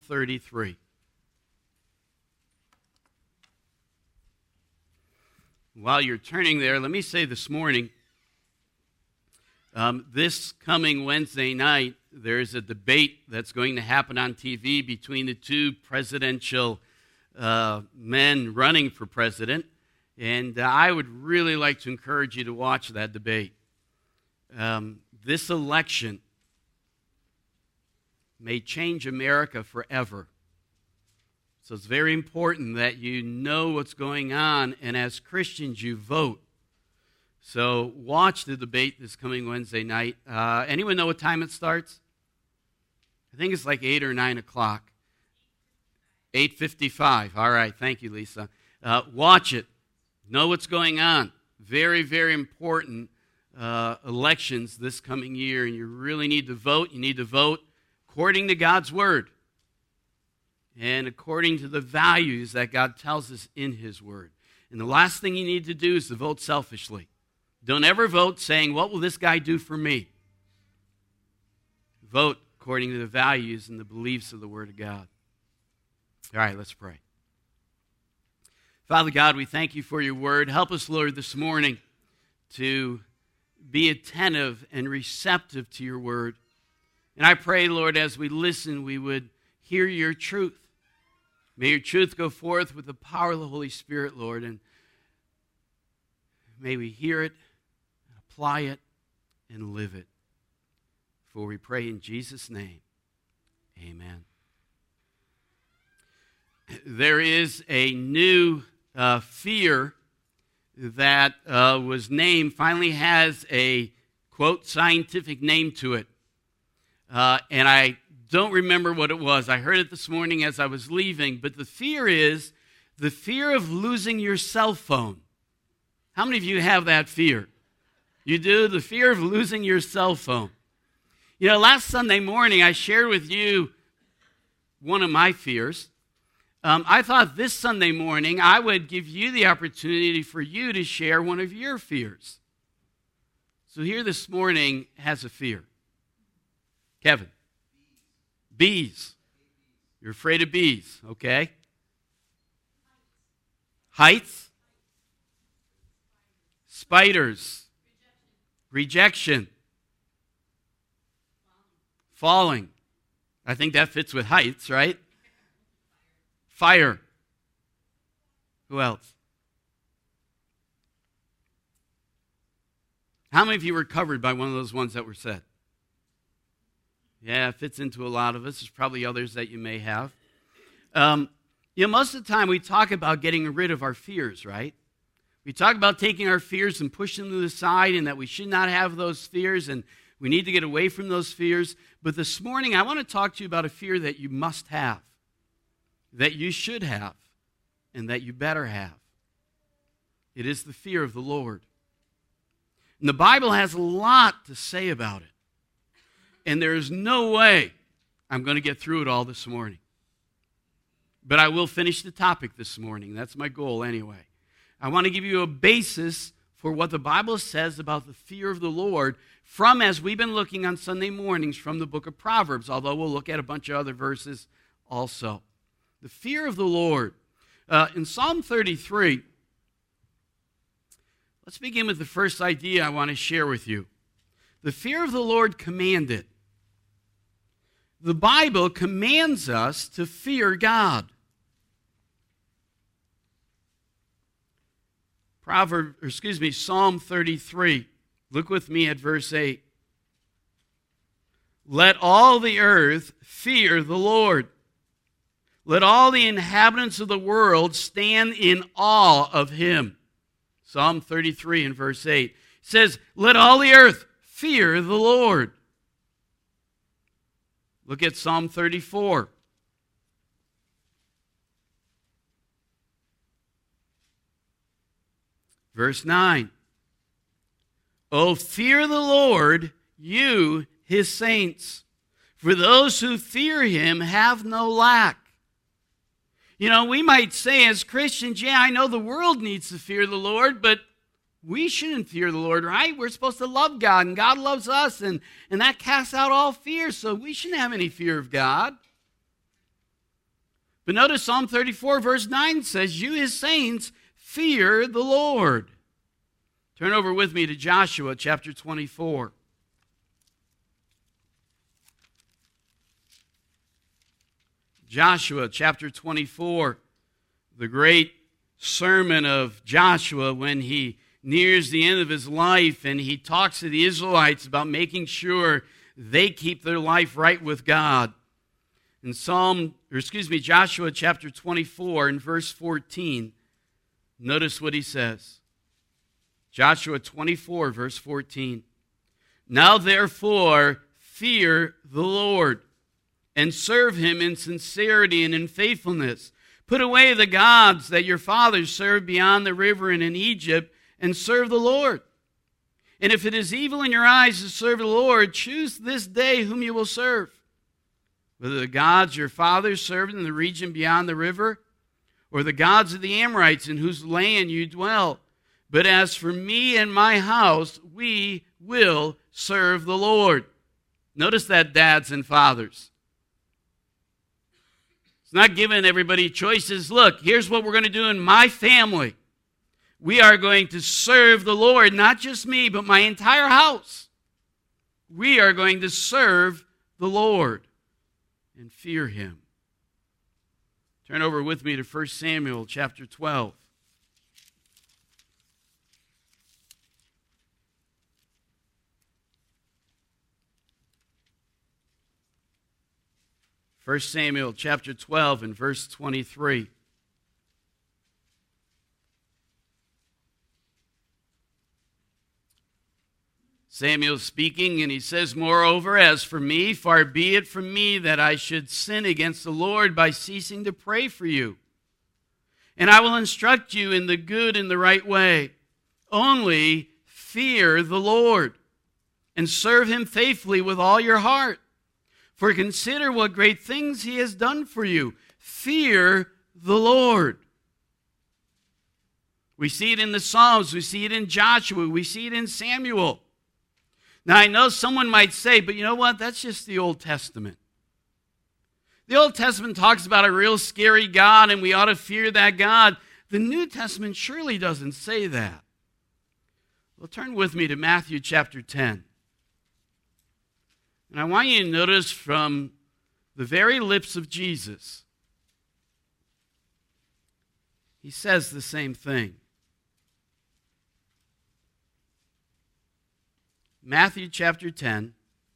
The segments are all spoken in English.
33. While you're turning there, let me say this morning, this coming Wednesday night, there's a debate that's going to happen on TV between the two presidential men running for president, and I would really like to encourage you to watch that debate. This election may change America forever. So it's very important that you know what's going on, and as Christians, you vote. So watch the debate this coming Wednesday night. Anyone know what time it starts? I think it's like 8 or 9 o'clock. 8:55. All right, thank you, Lisa. Watch it. Know what's going on. Very, very important elections this coming year, and you really need to vote. You need to vote according to God's Word and according to the values that God tells us in His Word. And the last thing you need to do is to vote selfishly. Don't ever vote saying, what will this guy do for me? Vote according to the values and the beliefs of the Word of God. All right, let's pray. Father God, we thank you for your Word. Help us, Lord, this morning to be attentive and receptive to your Word. And I pray, Lord, as we listen, we would hear your truth. May your truth go forth with the power of the Holy Spirit, Lord, and may we hear it, apply it, and live it. For we pray in Jesus' name, amen. There is a new fear that was named, finally has a, quote, scientific name to it. And I don't remember what it was. I heard it this morning as I was leaving, but the fear is the fear of losing your cell phone. How many of you have that fear? You do? The fear of losing your cell phone. You know, last Sunday morning I shared with you one of my fears. I thought this Sunday morning I would give you the opportunity for you to share one of your fears. So here this morning has a fear. Kevin. Bees. You're afraid of bees, okay? Heights. Spiders. Rejection. Falling. I think that fits with heights, right? Fire. Who else? How many of you were covered by one of those ones that were said? Yeah, it fits into a lot of us. There's probably others that you may have. Most of the time we talk about getting rid of our fears, right? We talk about taking our fears and pushing them to the side and that we should not have those fears and we need to get away from those fears. But this morning I want to talk to you about a fear that you must have, that you should have, and that you better have. It is the fear of the Lord. And the Bible has a lot to say about it. And there is no way I'm going to get through it all this morning. But I will finish the topic this morning. That's my goal anyway. I want to give you a basis for what the Bible says about the fear of the Lord from, as we've been looking on Sunday mornings, from the book of Proverbs, although we'll look at a bunch of other verses also. The fear of the Lord. In Psalm 33, let's begin with the first idea I want to share with you. The fear of the Lord commanded. The Bible commands us to fear God. Psalm 33. Look with me at verse 8. Let all the earth fear the Lord. Let all the inhabitants of the world stand in awe of him. Psalm 33 and verse 8 says, let all the earth fear the Lord. Look at Psalm 34. Verse 9. Oh, fear the Lord, you, his saints. For those who fear him have no lack. You know, we might say as Christians, yeah, I know the world needs to fear the Lord, but we shouldn't fear the Lord, right? We're supposed to love God, and God loves us, and that casts out all fear, so we shouldn't have any fear of God. But notice Psalm 34 verse 9 says, you his saints fear the Lord. Turn over with me to Joshua chapter 24. Joshua chapter 24, the great sermon of Joshua when he nears the end of his life and he talks to the Israelites about making sure they keep their life right with God. In Joshua chapter 24 and verse 14, notice what he says. Joshua 24 verse 14. Now therefore fear the Lord and serve him in sincerity and in faithfulness. Put away the gods that your fathers served beyond the river and in Egypt, and serve the Lord. And if it is evil in your eyes to serve the Lord, choose this day whom you will serve, whether the gods your fathers served in the region beyond the river, or the gods of the Amorites in whose land you dwell. But as for me and my house, we will serve the Lord. Notice that, dads and fathers. It's not giving everybody choices. Look, here's what we're going to do in my family. We are going to serve the Lord, not just me, but my entire house. We are going to serve the Lord and fear him. Turn over with me to 1 Samuel chapter 12. First Samuel chapter 12 and verse 23. Samuel's speaking, and he says, moreover, as for me, far be it from me that I should sin against the Lord by ceasing to pray for you. And I will instruct you in the good and the right way. Only fear the Lord and serve him faithfully with all your heart. For consider what great things he has done for you. Fear the Lord. We see it in the Psalms. We see it in Joshua. We see it in Samuel. Now, I know someone might say, but you know what? That's just the Old Testament. The Old Testament talks about a real scary God, and we ought to fear that God. The New Testament surely doesn't say that. Well, turn with me to Matthew chapter 10. And I want you to notice from the very lips of Jesus, he says the same thing. Matthew chapter 10,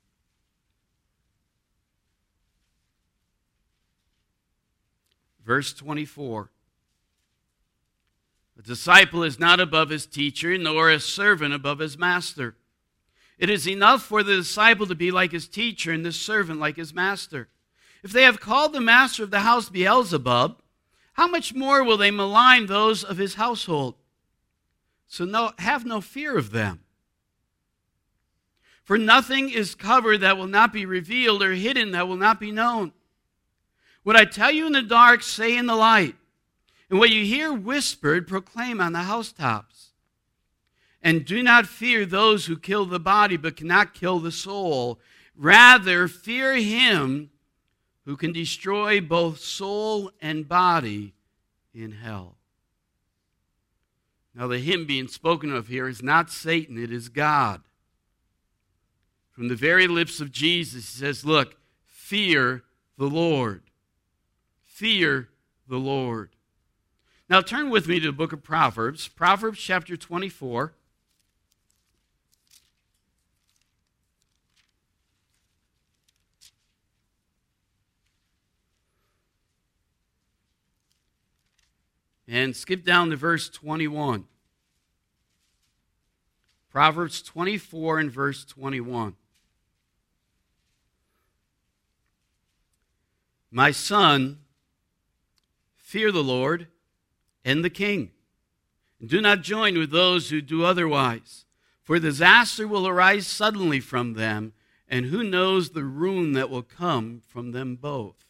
verse 24. A disciple is not above his teacher, nor a servant above his master. It is enough for the disciple to be like his teacher and the servant like his master. If they have called the master of the house Beelzebub, how much more will they malign those of his household? So have no fear of them. For nothing is covered that will not be revealed, or hidden that will not be known. What I tell you in the dark, say in the light. And what you hear whispered, proclaim on the housetops. And do not fear those who kill the body, but cannot kill the soul. Rather, fear him who can destroy both soul and body in hell. Now, the him being spoken of here is not Satan, it is God. From the very lips of Jesus, he says, look, fear the Lord. Fear the Lord. Now, turn with me to the book of Proverbs, Proverbs chapter 24. And skip down to verse 21. Proverbs 24 and verse 21. My son, fear the Lord and the king, and do not join with those who do otherwise, for disaster will arise suddenly from them, and who knows the ruin that will come from them both.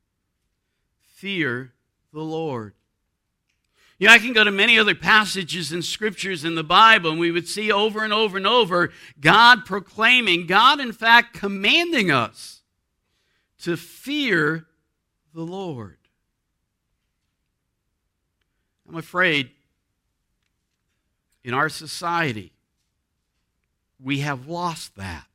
Fear the Lord. You know, I can go to many other passages in scriptures in the Bible, and we would see over and over and over God proclaiming, God in fact commanding us to fear the Lord. I'm afraid in our society, we have lost that.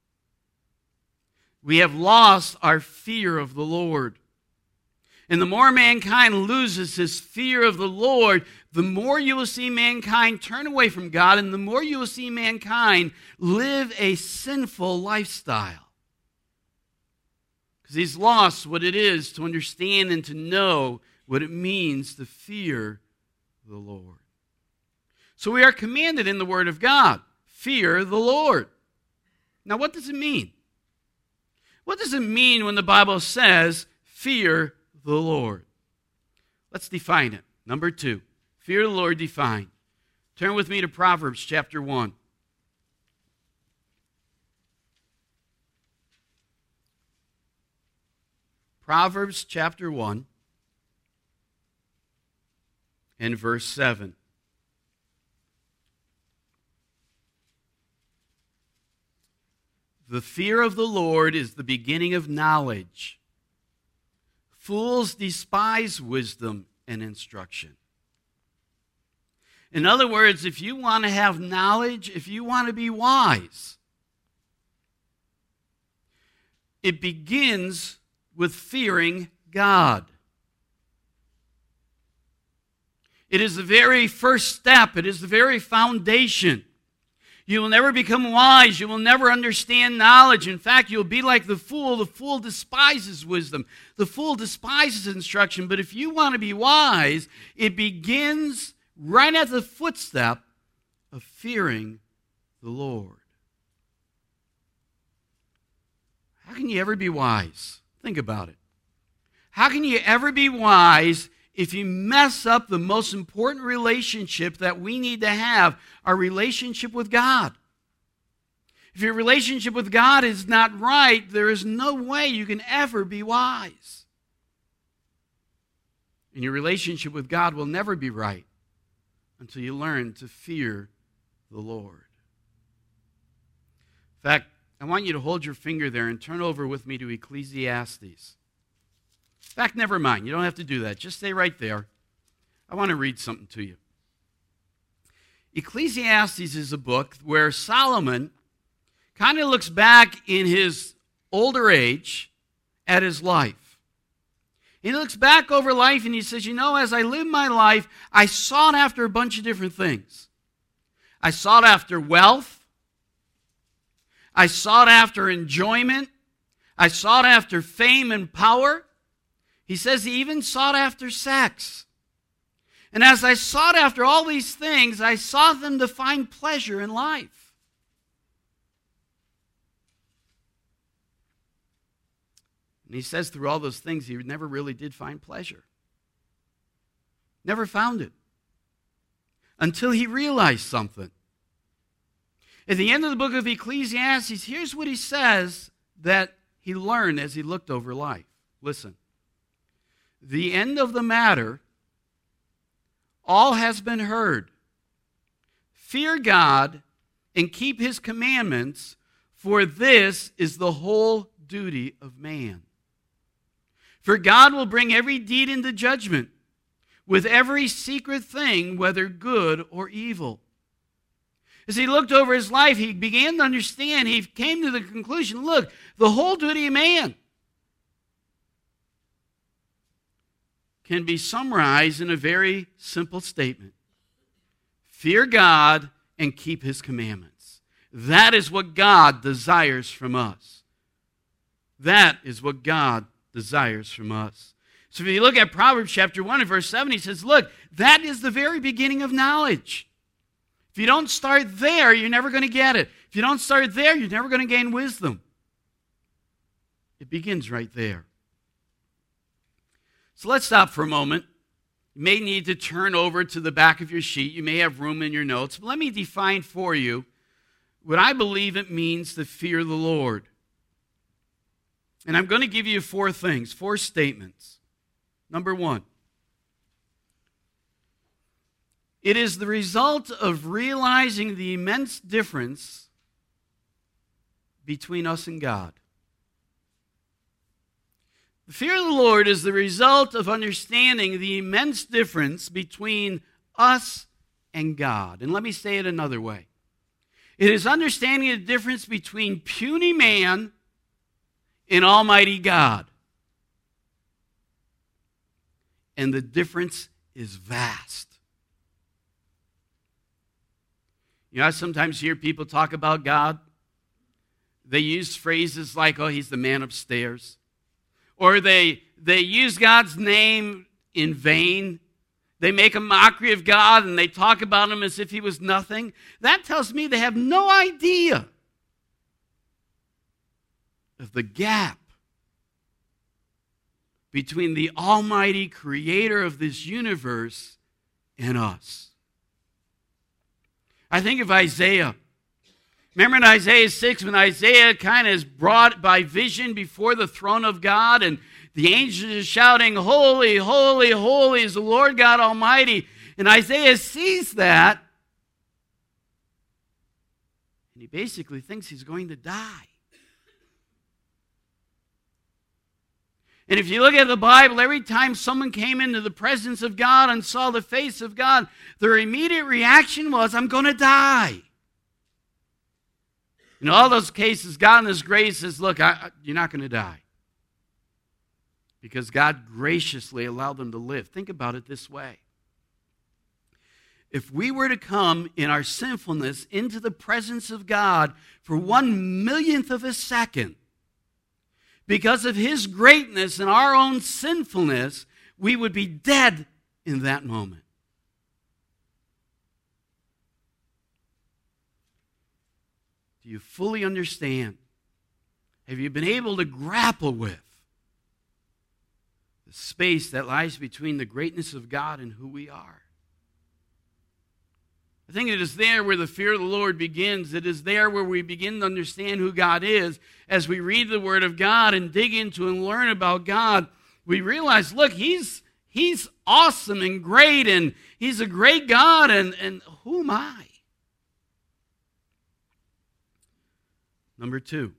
We have lost our fear of the Lord. And the more mankind loses his fear of the Lord, the more you will see mankind turn away from God, and the more you will see mankind live a sinful lifestyle. Because he's lost what it is to understand and to know what it means to fear the Lord. So we are commanded in the Word of God, fear the Lord. Now, what does it mean? What does it mean when the Bible says, fear the Lord? Let's define it. Number 2, fear the Lord defined. Turn with me to Proverbs chapter 1. Proverbs chapter 1 and verse 7. The fear of the Lord is the beginning of knowledge. Fools despise wisdom and instruction. In other words, if you want to have knowledge, if you want to be wise, it begins with fearing God. It is the very first step. It is the very foundation. You will never become wise. You will never understand knowledge. In fact, you'll be like the fool. The fool despises wisdom. The fool despises instruction. But if you want to be wise, it begins right at the footstep of fearing the Lord. How can you ever be wise? Think about it. How can you ever be wise if you mess up the most important relationship that we need to have, our relationship with God? If your relationship with God is not right, there is no way you can ever be wise. And your relationship with God will never be right until you learn to fear the Lord. In fact, I want you to hold your finger there and turn over with me to Ecclesiastes. In fact, never mind. You don't have to do that. Just stay right there. I want to read something to you. Ecclesiastes is a book where Solomon kind of looks back in his older age at his life. He looks back over life and he says, as I lived my life, I sought after a bunch of different things. I sought after wealth. I sought after enjoyment. I sought after fame and power. He says he even sought after sex. And as I sought after all these things, I sought them to find pleasure in life. And he says through all those things, he never really did find pleasure. Never found it. Until he realized something. At the end of the book of Ecclesiastes, here's what he says that he learned as he looked over life. Listen. The end of the matter, all has been heard. Fear God and keep his commandments, for this is the whole duty of man. For God will bring every deed into judgment, with every secret thing, whether good or evil. As he looked over his life, he began to understand, he came to the conclusion, look, the whole duty of man can be summarized in a very simple statement. Fear God and keep his commandments. That is what God desires from us. That is what God desires from us. So if you look at Proverbs chapter 1 and verse 7, he says, look, that is the very beginning of knowledge. If you don't start there, you're never going to get it. If you don't start there, you're never going to gain wisdom. It begins right there. So let's stop for a moment. You may need to turn over to the back of your sheet. You may have room in your notes. But let me define for you what I believe it means to fear the Lord. And I'm going to give you 4 things, 4 statements. Number 1. It is the result of realizing the immense difference between us and God. The fear of the Lord is the result of understanding the immense difference between us and God. And let me say it another way. It is understanding the difference between puny man and Almighty God. And the difference is vast. You know, I sometimes hear people talk about God. They use phrases like, oh, he's the man upstairs. Or they use God's name in vain. They make a mockery of God and they talk about him as if he was nothing. That tells me they have no idea of the gap between the Almighty Creator of this universe and us. I think of Isaiah. Remember in Isaiah 6 when Isaiah kind of is brought by vision before the throne of God and the angels are shouting, holy, holy, holy is the Lord God Almighty. And Isaiah sees that and he basically thinks he's going to die. And if you look at the Bible, every time someone came into the presence of God and saw the face of God, their immediate reaction was, I'm going to die. In all those cases, God in His grace says, look, you're not going to die. Because God graciously allowed them to live. Think about it this way. If we were to come in our sinfulness into the presence of God for 1/1,000,000th of a second, because of His greatness and our own sinfulness, we would be dead in that moment. Do you fully understand? Have you been able to grapple with the space that lies between the greatness of God and who we are? I think it is there where the fear of the Lord begins. It is there where we begin to understand who God is. As we read the Word of God and dig into and learn about God, we realize, look, He's awesome and great, and He's a great God, and who am I? Number 2,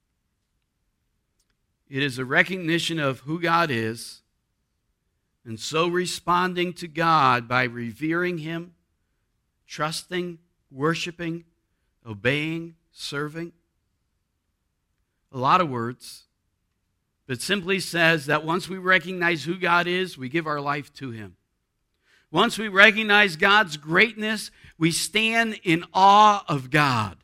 it is a recognition of who God is, and so responding to God by revering Him, trusting, worshiping, obeying, serving. A lot of words, but simply says that once we recognize who God is, we give our life to Him. Once we recognize God's greatness, we stand in awe of God.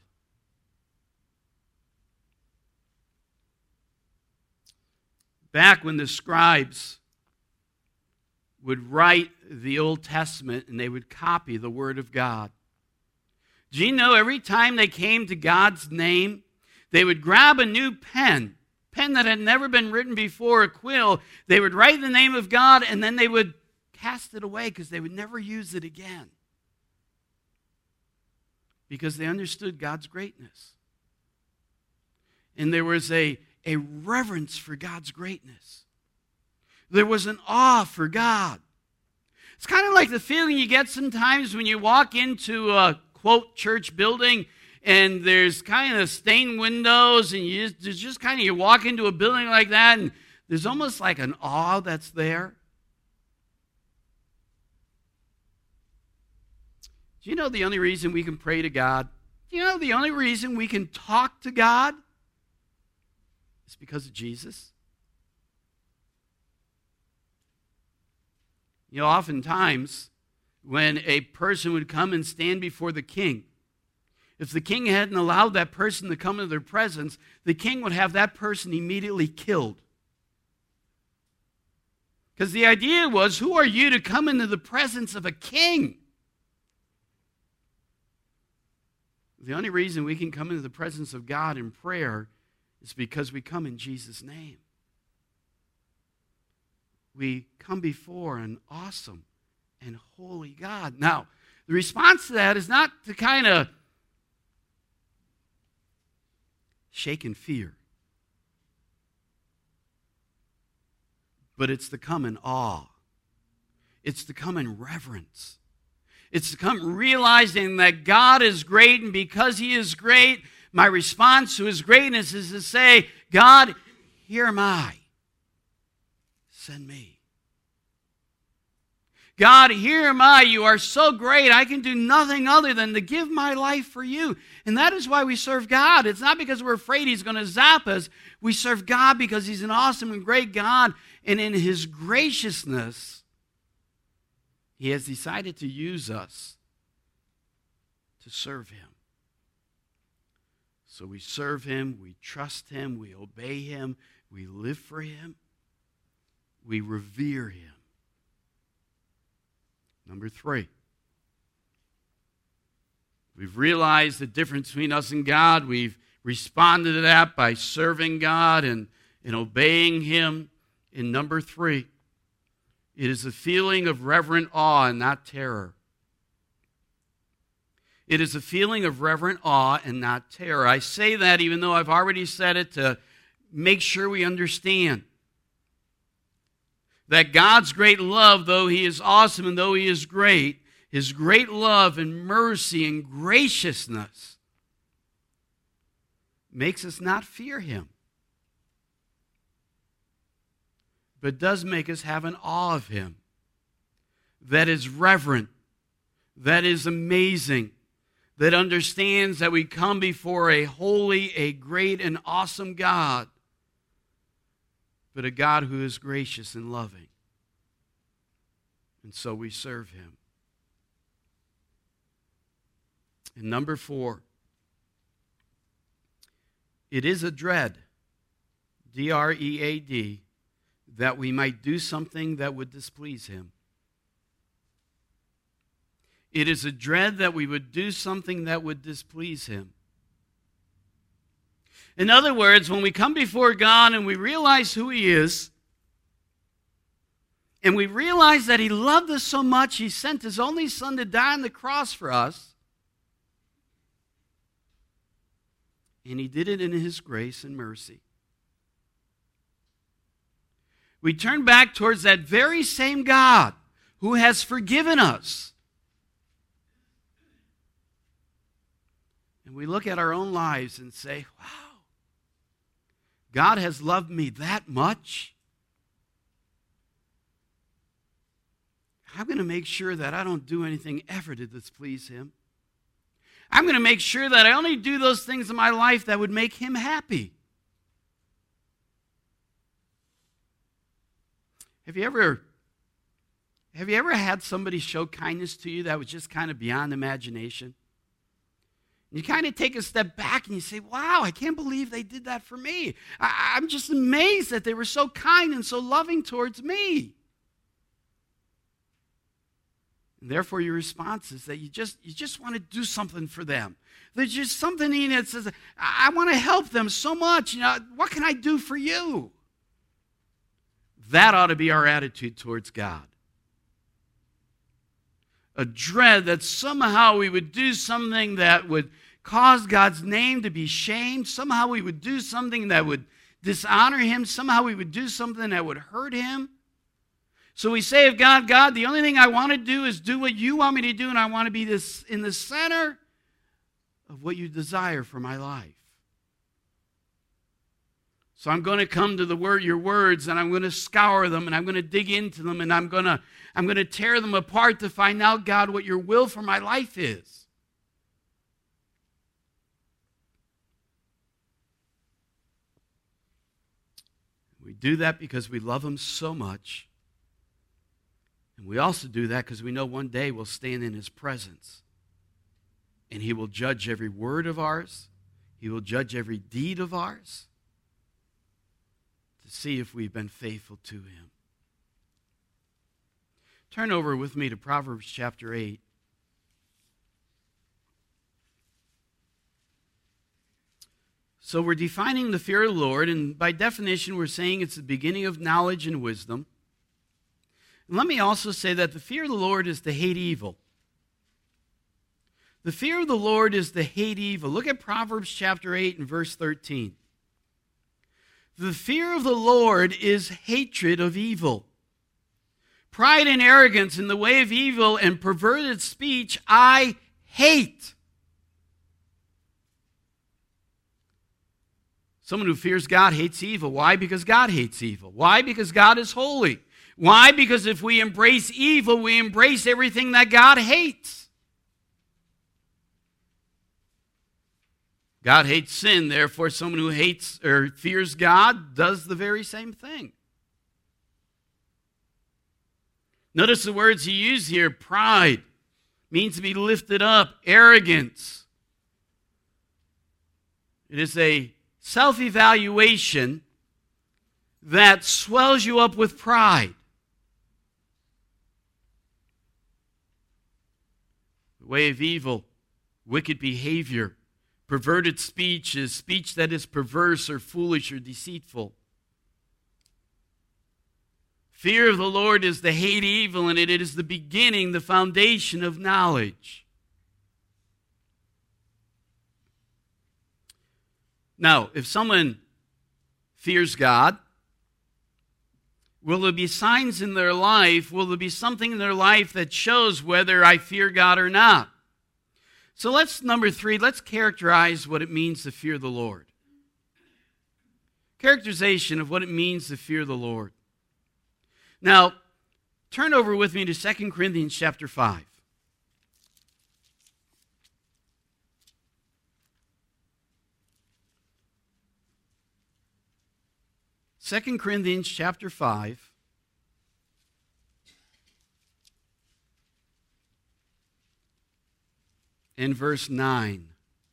Back when the scribes would write the Old Testament and they would copy the Word of God, do you know every time they came to God's name, they would grab a new pen that had never been written before, a quill. They would write the name of God and then they would cast it away because they would never use it again. Because they understood God's greatness. And there was a reverence for God's greatness. There was an awe for God. It's kind of like the feeling you get sometimes when you walk into a, quote, church building and there's kind of stained windows and you walk into a building like that and there's almost like an awe that's there. Do you know the only reason we can pray to God? Do you know the only reason we can talk to God? It's because of Jesus. You know, oftentimes, when a person would come and stand before the king, if the king hadn't allowed that person to come into their presence, the king would have that person immediately killed. Because the idea was, who are you to come into the presence of a king? The only reason we can come into the presence of God in prayer is because we come in Jesus' name. We come before an awesome and holy God. Now, the response to that is not to kind of shake in fear, but it's to come in awe. It's to come in reverence. It's to come realizing that God is great, and because He is great, my response to His greatness is to say, God, here am I. send me. God, here am I. You are so great. I can do nothing other than to give my life for you. And that is why we serve God. It's not because we're afraid he's going to zap us. We serve God because he's an awesome and great God. And in his graciousness, he has decided to use us to serve him. So we serve him, we trust him, we obey him, we live for him, we revere him. Number 3, we've realized the difference between us and God. We've responded to that by serving God and obeying him. And number 3, it is a feeling of reverent awe and not terror. It is a feeling of reverent awe and not terror. I say that even though I've already said it to make sure we understand that God's great love, though he is awesome and though he is great, his great love and mercy and graciousness makes us not fear him, but does make us have an awe of him that is reverent, that is amazing, that understands that we come before a holy, a great, and awesome God, but a God who is gracious and loving. And so we serve him. And number 4, it is a dread, D-R-E-A-D, that we might do something that would displease him. It is a dread that we would do something that would displease him. In other words, when we come before God and we realize who he is, and we realize that he loved us so much, he sent his only son to die on the cross for us, and he did it in his grace and mercy. We turn back towards that very same God who has forgiven us. And we look at our own lives and say, wow, God has loved me that much? I'm going to make sure that I don't do anything ever to displease him. I'm going to make sure that I only do those things in my life that would make him happy. Have you ever had somebody show kindness to you that was just kind of beyond imagination? You kind of take a step back and you say, wow, I can't believe they did that for me. I'm just amazed that they were so kind and so loving towards me. And therefore, your response is that you just want to do something for them. There's just something in it that says, I want to help them so much. What can I do for you? That ought to be our attitude towards God. A dread that somehow we would do something that would cause God's name to be shamed. Somehow we would do something that would dishonor him. Somehow we would do something that would hurt him. So we say of God, God, the only thing I want to do is do what you want me to do, and I want to be in the center of what you desire for my life. So I'm going to come to your words, and I'm going to scour them, and I'm going to dig into them, and I'm going to tear them apart to find out, God, what your will for my life is. We do that because we love him so much. And we also do that because we know one day we'll stand in his presence. And he will judge every word of ours. He will judge every deed of ours to see if we've been faithful to him. Turn over with me to Proverbs chapter 8. So we're defining the fear of the Lord, and by definition we're saying it's the beginning of knowledge and wisdom. And let me also say that the fear of the Lord is to hate evil. The fear of the Lord is to hate evil. Look at Proverbs chapter 8 and verse 13. The fear of the Lord is hatred of evil. Pride and arrogance in the way of evil and perverted speech I hate. Someone who fears God hates evil. Why? Because God hates evil. Why? Because God is holy. Why? Because if we embrace evil, we embrace everything that God hates. God hates sin, therefore someone who hates or fears God does the very same thing. Notice the words he used here. Pride means to be lifted up. Arrogance. It is a self-evaluation that swells you up with pride. The way of evil, wicked behavior, perverted speech is speech that is perverse or foolish or deceitful. Fear of the Lord is to hate evil, and it is the beginning, the foundation of knowledge. Now, if someone fears God, will there be signs in their life? Will there be something in their life that shows whether I fear God or not? So number 3, let's characterize what it means to fear the Lord. Characterization of what it means to fear the Lord. Now, turn over with me to 2 Corinthians chapter 5. Second Corinthians chapter 5. In verse 9.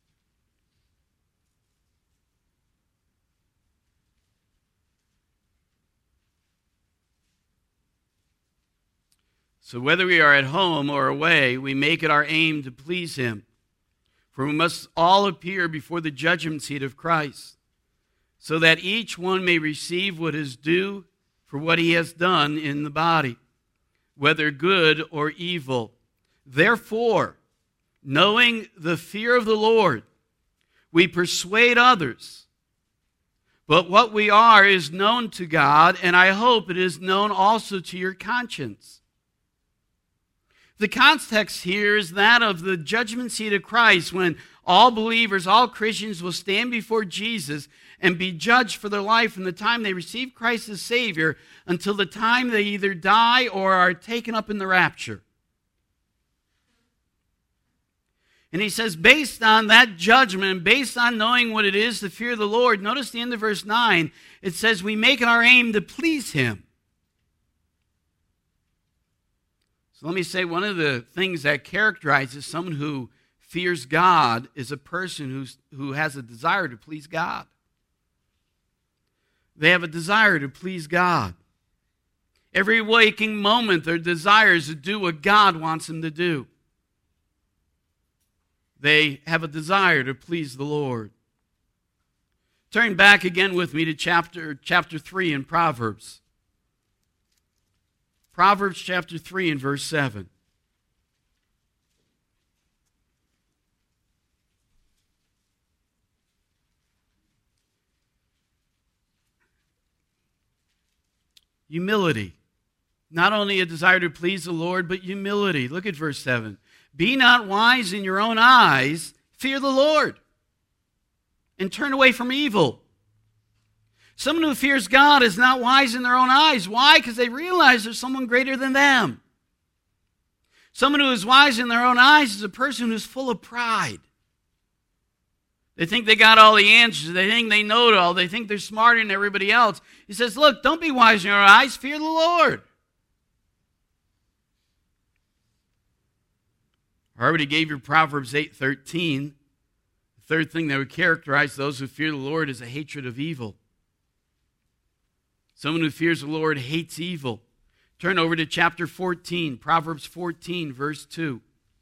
So whether we are at home or away, we make it our aim to please him. For we must all appear before the judgment seat of Christ, so that each one may receive what is due for what he has done in the body, whether good or evil. Therefore, knowing the fear of the Lord, we persuade others. But what we are is known to God, and I hope it is known also to your conscience. The context here is that of the judgment seat of Christ, when all believers, all Christians will stand before Jesus and be judged for their life from the time they receive Christ as Savior until the time they either die or are taken up in the rapture. And he says, based on that judgment, and based on knowing what it is to fear the Lord, notice the end of verse 9, it says, we make it our aim to please him. So let me say, one of the things that characterizes someone who fears God is a person who has a desire to please God. They have a desire to please God. Every waking moment, their desire is to do what God wants them to do. They have a desire to please the Lord. Turn back again with me to chapter 3 in Proverbs. Proverbs chapter 3 and verse 7. Humility. Not only a desire to please the Lord, but humility. Look at verse 7. Be not wise in your own eyes, fear the Lord, and turn away from evil. Someone who fears God is not wise in their own eyes. Why? Because they realize there's someone greater than them. Someone who is wise in their own eyes is a person who's full of pride. They think they got all the answers. They think they know it all. They think they're smarter than everybody else. He says, look, don't be wise in your own eyes. Fear the Lord. I already gave you Proverbs 8:13. The third thing that would characterize those who fear the Lord is a hatred of evil. Someone who fears the Lord hates evil. Turn over to chapter 14, Proverbs 14, verse 2.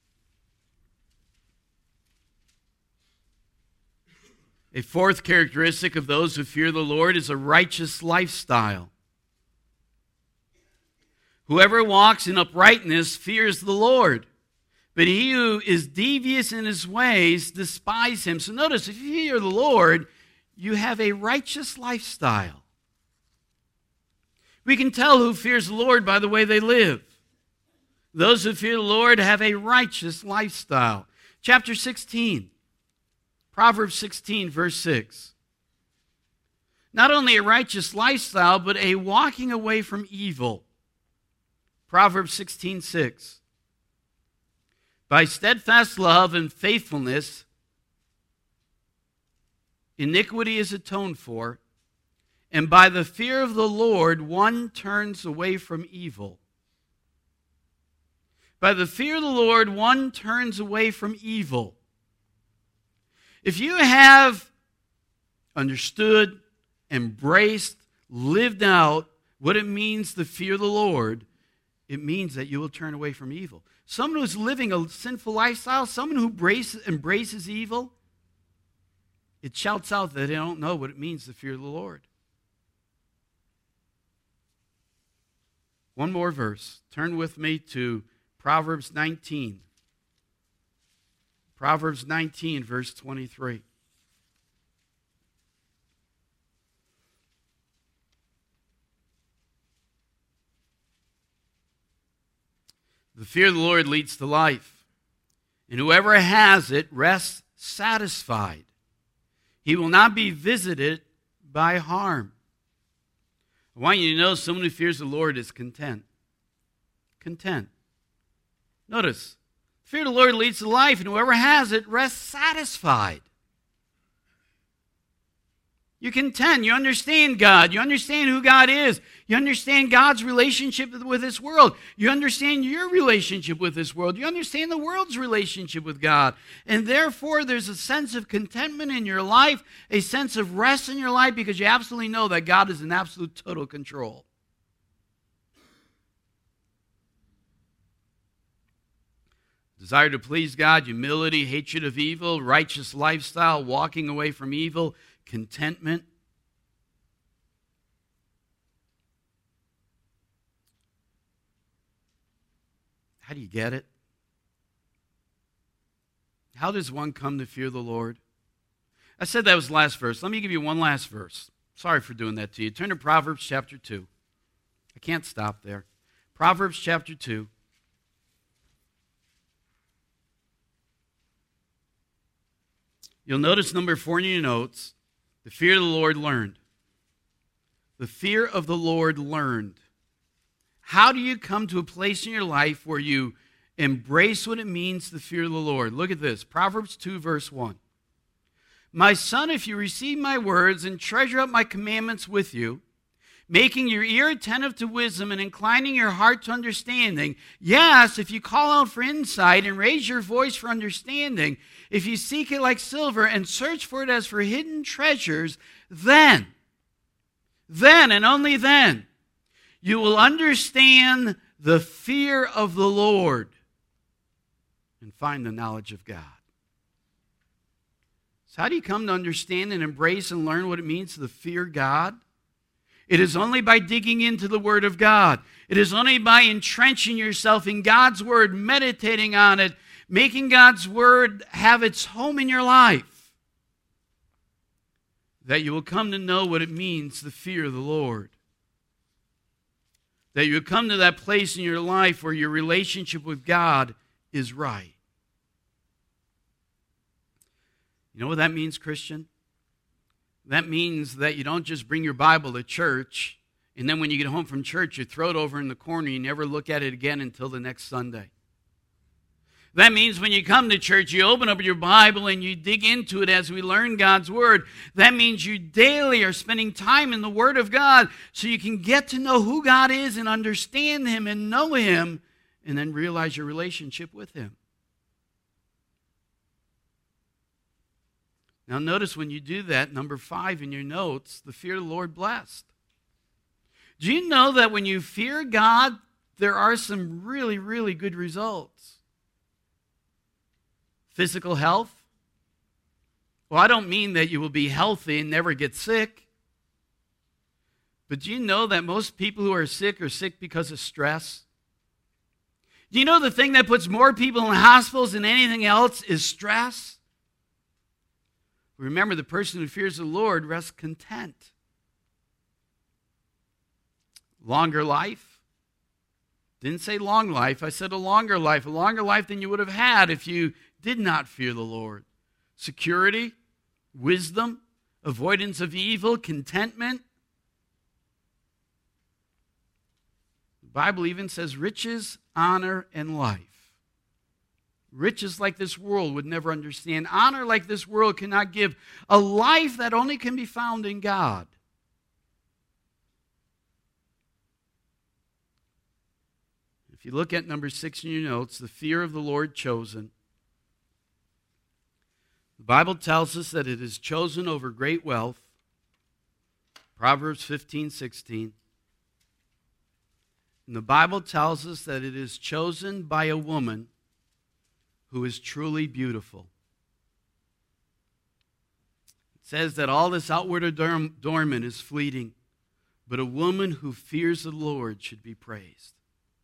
A fourth characteristic of those who fear the Lord is a righteous lifestyle. Whoever walks in uprightness fears the Lord, but he who is devious in his ways despises him. So notice, if you fear the Lord, you have a righteous lifestyle. We can tell who fears the Lord by the way they live. Those who fear the Lord have a righteous lifestyle. Chapter 16, Proverbs 16, verse 6. Not only a righteous lifestyle, but a walking away from evil. Proverbs 16:6. By steadfast love and faithfulness, iniquity is atoned for, and by the fear of the Lord one turns away from evil. By the fear of the Lord one turns away from evil. If you have understood, embraced, lived out what it means to fear the Lord, it means that you will turn away from evil. Someone who's living a sinful lifestyle, someone who embraces evil, it shouts out that they don't know what it means to fear the Lord. One more verse. Turn with me to Proverbs 19. Proverbs 19, verse 23. The fear of the Lord leads to life, and whoever has it rests satisfied. He will not be visited by harm. I want you to know someone who fears the Lord is content. Content. Notice, the fear of the Lord leads to life, and whoever has it rests satisfied. You're content. You understand God. You understand who God is. You understand God's relationship with this world. You understand your relationship with this world. You understand the world's relationship with God. And therefore, there's a sense of contentment in your life, a sense of rest in your life, because you absolutely know that God is in absolute total control. Desire to please God, humility, hatred of evil, righteous lifestyle, walking away from evil, contentment. How do you get it? How does one come to fear the Lord? I said that was the last verse. Let me give you one last verse. Sorry for doing that to you. Turn to Proverbs chapter 2. I can't stop there. Proverbs chapter 2. You'll notice number 4 in your notes. The fear of the Lord learned. The fear of the Lord learned. How do you come to a place in your life where you embrace what it means to fear the Lord? Look at this. Proverbs 2, verse 1. My son, if you receive my words and treasure up my commandments with you, making your ear attentive to wisdom and inclining your heart to understanding. Yes, if you call out for insight and raise your voice for understanding, if you seek it like silver and search for it as for hidden treasures, then and only then, you will understand the fear of the Lord and find the knowledge of God. So how do you come to understand and embrace and learn what it means to fear God? It is only by digging into the Word of God. It is only by entrenching yourself in God's Word, meditating on it, making God's Word have its home in your life, that you will come to know what it means to fear the Lord. That you will come to that place in your life where your relationship with God is right. You know what that means, Christian? That means that you don't just bring your Bible to church, and then when you get home from church, you throw it over in the corner, you never look at it again until the next Sunday. That means when you come to church, you open up your Bible and you dig into it as we learn God's Word. That means you daily are spending time in the Word of God so you can get to know who God is and understand Him and know Him and then realize your relationship with Him. Now notice when you do that, number 5 in your notes, the fear of the Lord blessed. Do you know that when you fear God, there are some really, really good results? Physical health? Well, I don't mean that you will be healthy and never get sick. But do you know that most people who are sick because of stress? Do you know the thing that puts more people in hospitals than anything else is stress? Remember, the person who fears the Lord rests content. Longer life? Didn't say long life. I said a longer life than you would have had if you did not fear the Lord. Security, wisdom, avoidance of evil, contentment. The Bible even says riches, honor, and life. Riches like this world would never understand. Honor like this world cannot give. A life that only can be found in God. If you look at number 6 in your notes, the fear of the Lord chosen. The Bible tells us that it is chosen over great wealth. Proverbs 15:16. And the Bible tells us that it is chosen by a woman who is truly beautiful. It says that all this outward adornment is fleeting, but a woman who fears the Lord should be praised.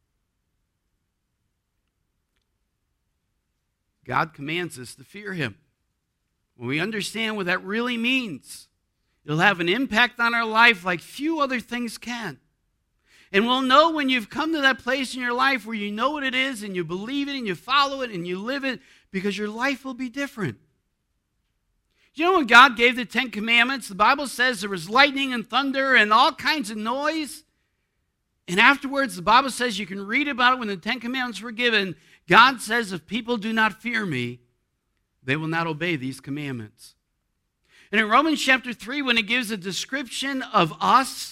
God commands us to fear Him. When we understand what that really means, it'll have an impact on our life like few other things can. And we'll know when you've come to that place in your life where you know what it is and you believe it and you follow it and you live it, because your life will be different. You know when God gave the 10 Commandments, the Bible says there was lightning and thunder and all kinds of noise. And afterwards, the Bible says you can read about it when the 10 Commandments were given. God says if people do not fear me, they will not obey these commandments. And in Romans chapter 3, when it gives a description of us,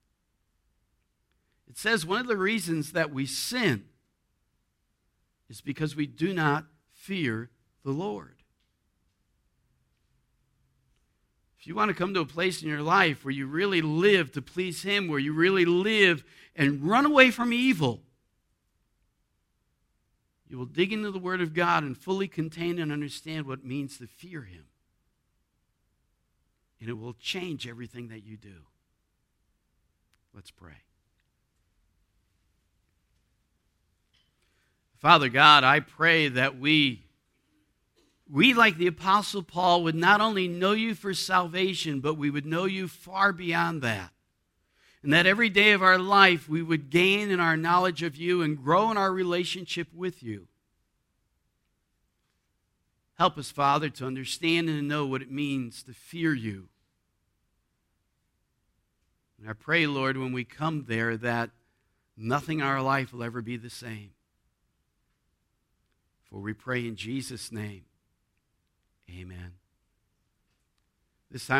it says one of the reasons that we sin is because we do not fear the Lord. If you want to come to a place in your life where you really live to please Him, where you really live and run away from evil, you will dig into the Word of God and fully contain and understand what it means to fear Him. And it will change everything that you do. Let's pray. Father God, I pray that we, like the Apostle Paul, would not only know you for salvation, but we would know you far beyond that. And that every day of our life we would gain in our knowledge of you and grow in our relationship with you. Help us, Father, to understand and to know what it means to fear you. And I pray, Lord, when we come there, that nothing in our life will ever be the same. For we pray in Jesus' name, amen. This time